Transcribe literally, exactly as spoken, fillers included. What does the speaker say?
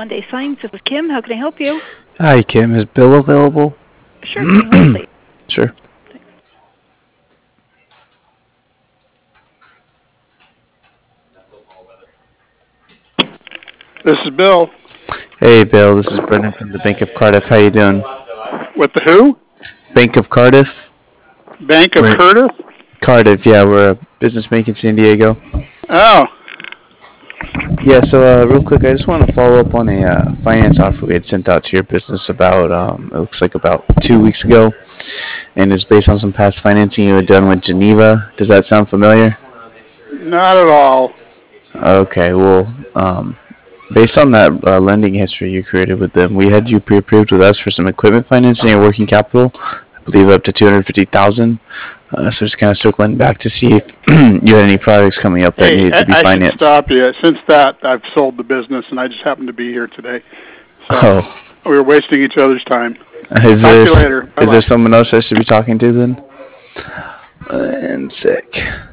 One Day Signs. This is Kim. How can I help you? Hi, Kim. Is Bill available? Sure. Can you hold, please? Sure. This is Bill. Hey, Bill. This is Brendan from the Bank of Cardiff. How you doing? With the who? Bank of Cardiff. Bank of We're- Curtis? Cardiff. Yeah, we're a business bank in San Diego. Oh, Yeah. So, uh, real quick, I just want to follow up on a uh, finance offer we had sent out to your business about. Um, it looks like about two weeks ago, and it's based on some past financing you had done with Geneva. Does that sound familiar? not at all. Okay. Well, um, based on that uh, lending history you created with them, we had you pre-approved with us for some equipment financing and working capital. I believe up to two hundred fifty thousand. Uh, so just kind of circling back to see if you had any products coming up that Hey, needed I, to be I should financed. stop you. Since that, I've sold the business, and I just happened to be here today. So Oh, we were wasting each other's time. is Talk there to you later. is Bye-bye. there someone else I should be talking to then? And sick.